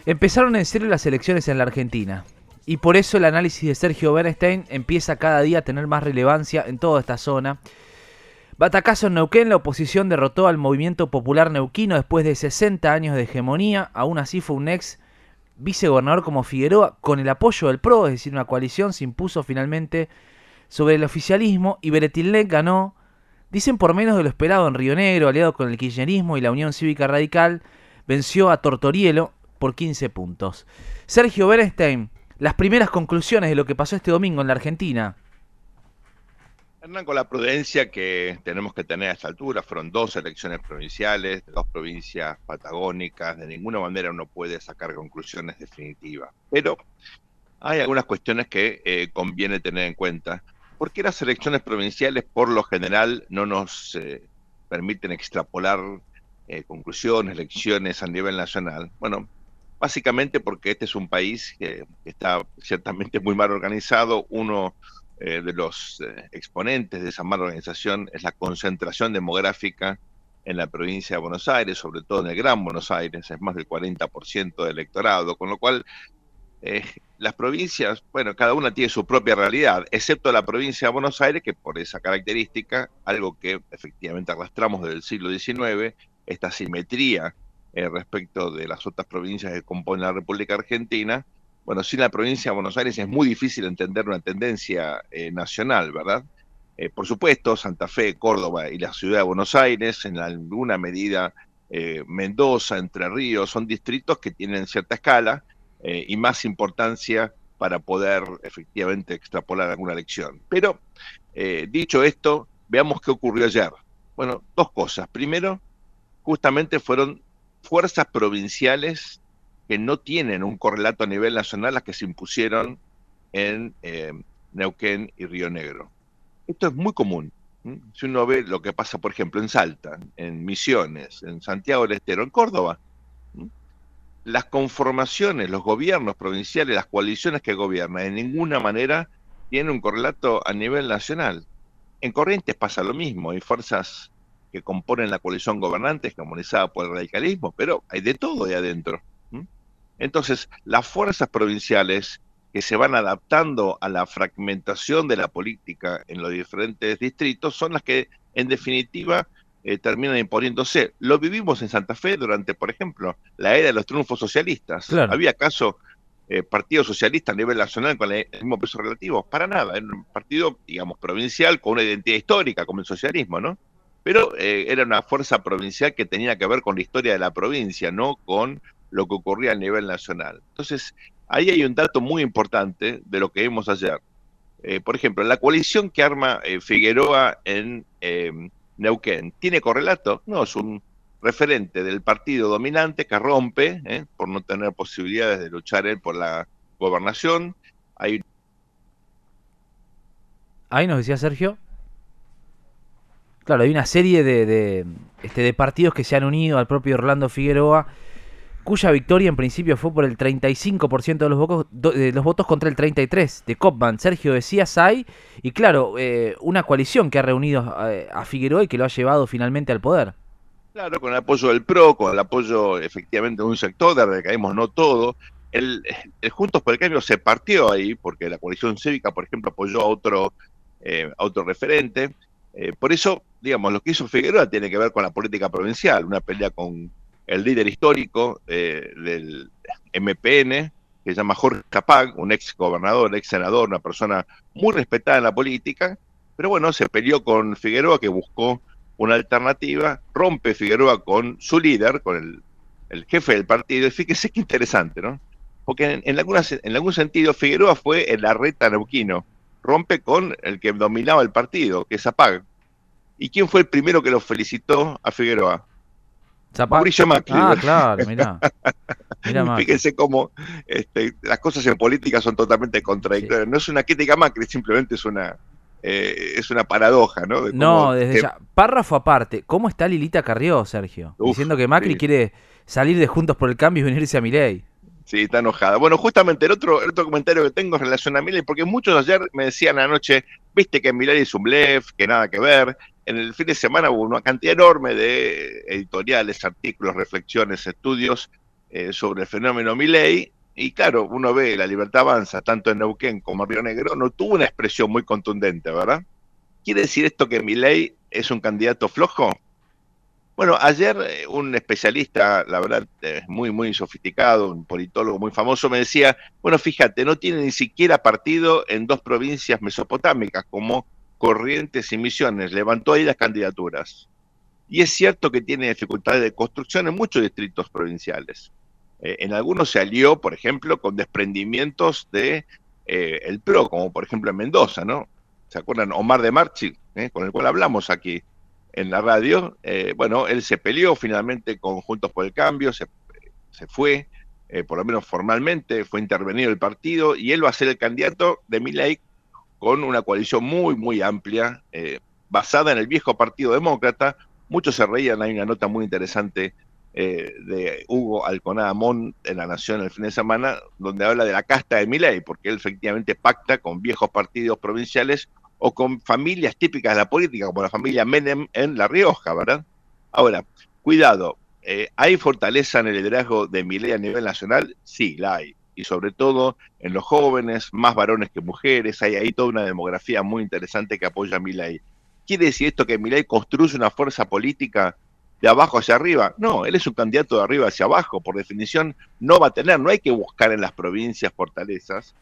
Empezaron en serio las elecciones en la Argentina. Y por eso el análisis de Sergio Bernstein empieza cada día a tener más relevancia en toda esta zona. Batacazo en Neuquén, la oposición derrotó al movimiento popular neuquino después de 60 años de hegemonía. Aún así fue un ex vicegobernador como Figueroa, con el apoyo del PRO, es decir, una coalición, se impuso finalmente sobre el oficialismo y Beretilnec ganó, dicen por menos de lo esperado en Río Negro, aliado con el kirchnerismo y la Unión Cívica Radical, venció a Tortorielo por 15 puntos. Sergio Bernstein, las primeras conclusiones de lo que pasó este domingo en la Argentina. Hernán, con la prudencia que tenemos que tener a esta altura, fueron dos elecciones provinciales, dos provincias patagónicas, de ninguna manera uno puede sacar conclusiones definitivas. Pero hay algunas cuestiones que conviene tener en cuenta, porque las elecciones provinciales por lo general no nos permiten extrapolar conclusiones, elecciones a nivel nacional. Bueno, básicamente porque este es un país que está ciertamente muy mal organizado. Uno de los exponentes de esa mala organización es la concentración demográfica en la provincia de Buenos Aires, sobre todo en el Gran Buenos Aires, es más del 40% del electorado, con lo cual las provincias, bueno, cada una tiene su propia realidad, excepto la provincia de Buenos Aires, que por esa característica, algo que efectivamente arrastramos desde el siglo XIX, esta simetría respecto de las otras provincias que componen la República Argentina. Bueno, sin la provincia de Buenos Aires es muy difícil entender una tendencia nacional, ¿verdad? Por supuesto, Santa Fe, Córdoba y la ciudad de Buenos Aires, en alguna medida Mendoza, Entre Ríos, son distritos que tienen cierta escala y más importancia para poder efectivamente extrapolar alguna elección. Pero, dicho esto, veamos qué ocurrió ayer. Bueno, dos cosas. Primero, justamente fueron fuerzas provinciales que no tienen un correlato a nivel nacional las que se impusieron en Neuquén y Río Negro. Esto es muy común. Si uno ve lo que pasa, por ejemplo, en Salta, en Misiones, en Santiago del Estero, en Córdoba, las conformaciones, los gobiernos provinciales, las coaliciones que gobiernan, en ninguna manera tienen un correlato a nivel nacional. En Corrientes pasa lo mismo, hay fuerzas que componen la coalición gobernante, comunizada por el radicalismo, pero hay de todo ahí adentro. Entonces, las fuerzas provinciales que se van adaptando a la fragmentación de la política en los diferentes distritos son las que, en definitiva, terminan imponiéndose. Lo vivimos en Santa Fe durante, por ejemplo, la era de los triunfos socialistas. Claro. ¿Había acaso partido socialista a nivel nacional con el mismo peso relativo? Para nada, era un partido, digamos, provincial con una identidad histórica, como el socialismo, ¿no? Pero era una fuerza provincial que tenía que ver con la historia de la provincia, no con lo que ocurría a nivel nacional. Entonces, ahí hay un dato muy importante de lo que vimos ayer. Por ejemplo, la coalición que arma Figueroa en Neuquén, ¿tiene correlato? No, es un referente del partido dominante que rompe, por no tener posibilidades de luchar él por la gobernación. Ahí nos decía Sergio. Claro, hay una serie de partidos que se han unido al propio Orlando Figueroa, cuya victoria en principio fue por el 35% de los votos contra el 33% de Copman. Sergio decía SAI, y claro, una coalición que ha reunido a Figueroa y que lo ha llevado finalmente al poder. Claro, con el apoyo del PRO, con el apoyo efectivamente de un sector, de caemos no todo. El Juntos por el Cambio se partió ahí, porque la coalición cívica, por ejemplo, apoyó a otro referente. Por eso, digamos, lo que hizo Figueroa tiene que ver con la política provincial, una pelea con el líder histórico del MPN, que se llama Jorge Capag, un ex gobernador, ex senador, una persona muy respetada en la política, pero bueno, se peleó con Figueroa, que buscó una alternativa, rompe Figueroa con su líder, con el jefe del partido, y fíjese qué interesante, ¿no? Porque en algún sentido Figueroa fue el Larreta neuquino, rompe con el que dominaba el partido, que es Zapag. ¿Y quién fue el primero que lo felicitó a Figueroa? Mauricio Macri. Ah, claro, mirá. Mirá Macri. Fíjense cómo las cosas en política son totalmente contradictorias. Sí. No es una crítica a Macri, simplemente es una paradoja, ¿no? De no, desde ya. Párrafo aparte, ¿cómo está Lilita Carrió, Sergio? Diciendo que Macri quiere salir de Juntos por el Cambio y venirse a Milei. Sí, está enojada. Bueno, justamente el otro comentario que tengo en relación a Milei, porque muchos ayer me decían anoche, viste que Milei es un blef, que nada que ver. En el fin de semana hubo una cantidad enorme de editoriales, artículos, reflexiones, estudios sobre el fenómeno Milei, y claro, uno ve La Libertad Avanza, tanto en Neuquén como en Río Negro, no tuvo una expresión muy contundente, ¿verdad? ¿Quiere decir esto que Milei es un candidato flojo? Bueno, ayer un especialista, la verdad, muy sofisticado, un politólogo muy famoso, me decía, bueno, fíjate, no tiene ni siquiera partido en dos provincias mesopotámicas como Corrientes y Misiones, levantó ahí las candidaturas. Y es cierto que tiene dificultades de construcción en muchos distritos provinciales. En algunos se alió, por ejemplo, con desprendimientos de el PRO, como por ejemplo en Mendoza, ¿no? ¿Se acuerdan? Omar de Marchi, con el cual hablamos aquí en la radio. Bueno, él se peleó finalmente con Juntos por el Cambio, se fue, por lo menos formalmente, fue intervenido el partido, y él va a ser el candidato de Milei con una coalición muy amplia, basada en el viejo Partido Demócrata. Muchos se reían, hay una nota muy interesante de Hugo Alconada Amón en La Nación el fin de semana, donde habla de la casta de Milei, porque él efectivamente pacta con viejos partidos provinciales o con familias típicas de la política, como la familia Menem en La Rioja, ¿verdad? Ahora, cuidado, ¿hay fortaleza en el liderazgo de Milei a nivel nacional? Sí, la hay. Y sobre todo en los jóvenes, más varones que mujeres, hay ahí toda una demografía muy interesante que apoya a Milei. ¿Quiere decir esto que Milei construye una fuerza política de abajo hacia arriba? No, él es un candidato de arriba hacia abajo, por definición no va a tener, no hay que buscar en las provincias fortalezas,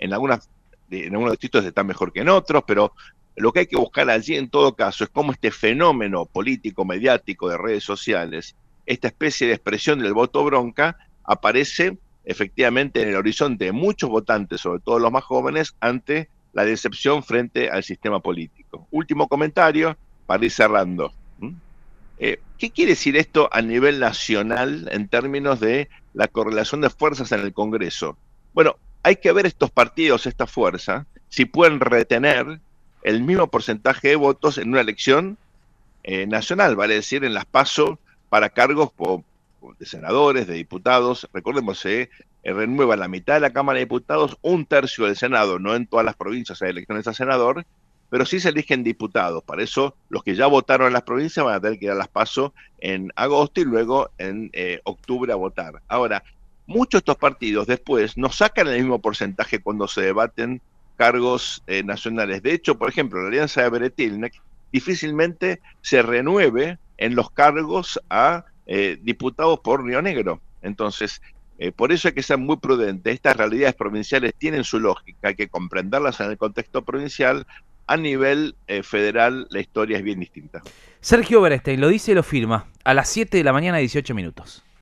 en algunos distritos están mejor que en otros, pero lo que hay que buscar allí en todo caso es cómo este fenómeno político, mediático de redes sociales, esta especie de expresión del voto bronca, aparece efectivamente en el horizonte de muchos votantes, sobre todo los más jóvenes, ante la decepción frente al sistema político. Último comentario para ir cerrando. ¿Qué quiere decir esto a nivel nacional en términos de la correlación de fuerzas en el Congreso? Bueno, hay que ver estos partidos, esta fuerza, si pueden retener el mismo porcentaje de votos en una elección nacional, vale decir, en las PASO para cargos de senadores, de diputados. Recordemos, se renueva la mitad de la Cámara de Diputados, un tercio del Senado, no en todas las provincias hay elecciones a senador, pero sí se eligen diputados. Para eso, los que ya votaron en las provincias van a tener que ir a las PASO en agosto y luego en octubre a votar. Ahora, muchos de estos partidos después no sacan el mismo porcentaje cuando se debaten cargos nacionales. De hecho, por ejemplo, la alianza de Beretilnec difícilmente se renueve en los cargos a diputados por Río Negro. Entonces, por eso hay que ser muy prudente. Estas realidades provinciales tienen su lógica, hay que comprenderlas en el contexto provincial. A nivel federal, la historia es bien distinta. Sergio Berestein lo dice y lo firma a las 7 de la mañana, 18 minutos.